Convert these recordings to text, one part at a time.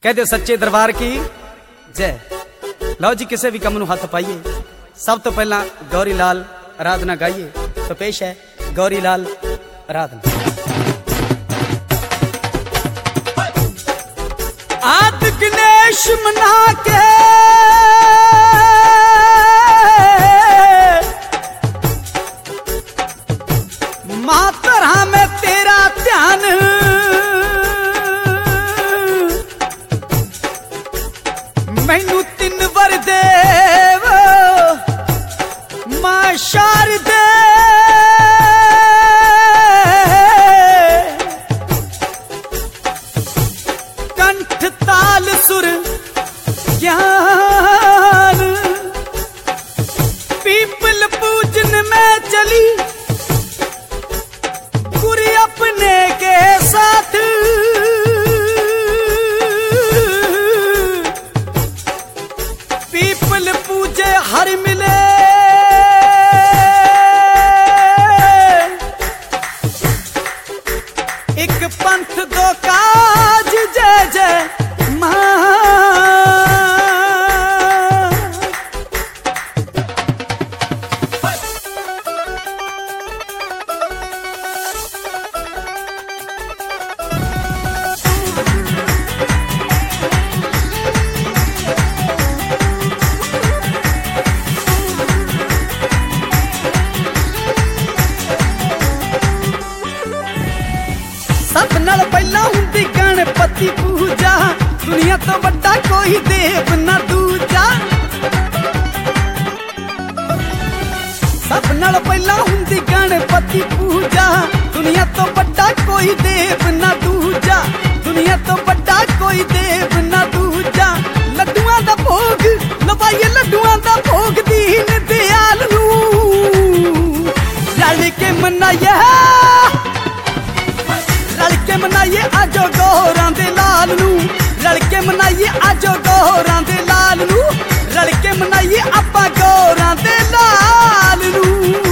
कह दे सच्चे दरबार की जय। लो जी किसी भी कम नूं हथ पाइए, सब तो पहला गौरी लाल आराधना गाइए। तो पेश है गौरी लाल आराधना। आदि गणेश मना के मातरा में तेरा ध्यान, मैनू तीन वर देव मां शारदे, कंठ ताल सुर ज्ञान, पीपल पूजन में चली गुरु अपने के साथ, पीपल पूजे हर मिले, एक पंथ दो काज जय जय मां। सब नाल पहला हुंदी गणपति पूजा, दुनिया तो बड़ा कोई देव ना दूजा। सब नाल पहला हुंदी गणपति पूजा, दुनिया तो बड़ा कोई देव ना दूजा, दुनिया तो बड़ा कोई देव ना दूजा। लड्डुआं दा भोग लवाइए, लड्डुआं दा भोग दीन दयाल नूं रल के मनाइए, रलके मनाइए आजो गौरां दे लाल नूं, रलके मनाइए आजो गौरां दे लाल नूं, रलके मनाइए आपां गौरां दे लाल नूं।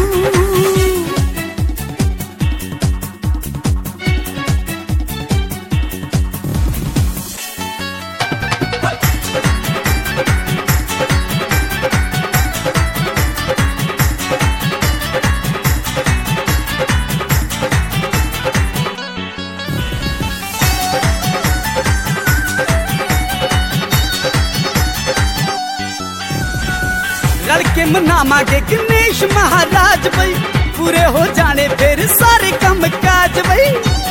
रलके मनावांगे गणेश महाराज बई, पूरे हो जाने फिर सारे कम काज बई।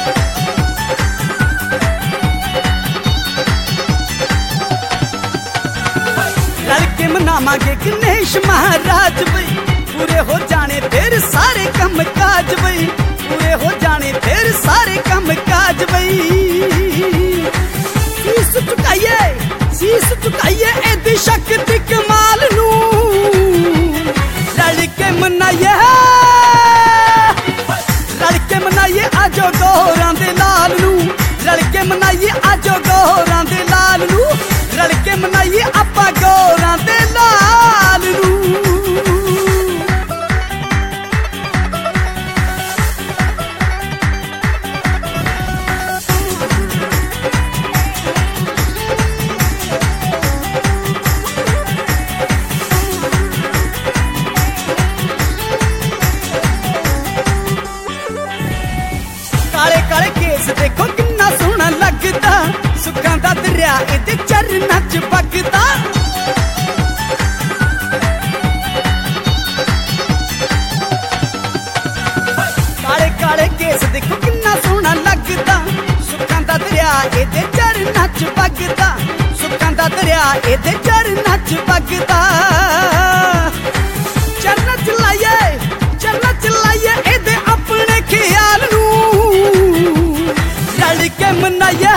रलके मनावांगे गणेश महाराज बई, पूरे हो जाने फिर सारे कम काज बई, पूरे हो जाने फिर सारे कम काज बई। शीश झुकाइए, शीश झुकाइए एदी शक्ति कमाल नूं, रलके मनाइए, रलके मनाइए आजो गौरां दे लाल नूं, रलके मनाइए आजो गौरां दे लाल नूं, रलके मनाइए आपां गौरां दे लाल नूं। काले काले केस देखो किन्ना सोहना लगदा, सुखां दा दरिया इहदे चरनां च बगदा। काले काले केस देखो किन्ना सोहना लगदा, सुखां दा दरिया इहदे चरनां च बगदा, सुखां दा दरिया इहदे चरनां च बगदा। चरनां च लाइए, चरनां च लाइए इहदे अपने ख्याल नूं, रलके मनाइए,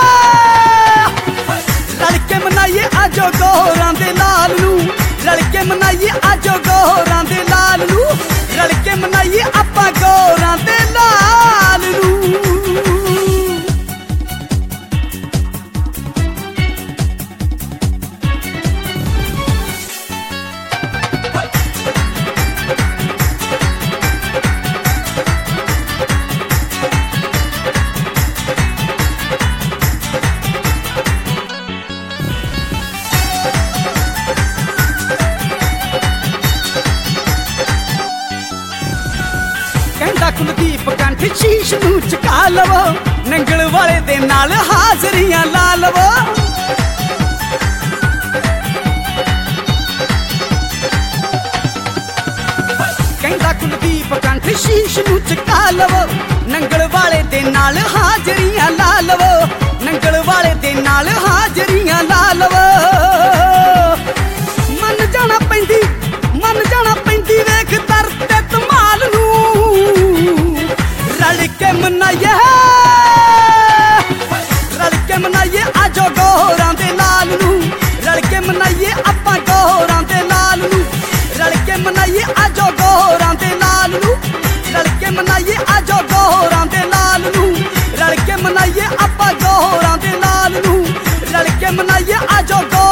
रलके मनाइए आजो गौरां दे लाल नूं, रलके मनाइए आजो गौरां दे लाल नूं, रलके मनाइए आपां गौरां दे लाल नूं। लवो नंगल वाले दे नाल हाजरियां ला लवो। कहंदा कुलदीप कंठ शीश नू चका लवो नंगल वाले दे नाल हाजरियां ला लवो नंगल वाले दे नाल हाजरियां ला लवो। मन जाना पैंदी वेख दर ते धमाल नू रल के मनाइए आजो गौरां दे लाल नू रल के मनाइए आपां गौरां दे लाल नू रल के मनाइए आजो गौरां दे लाल नू रल के मनाइए आजो गौरां दे लाल नू रल के मनाइए आपां गौरां दे लाल नू रल के मनाइए आजो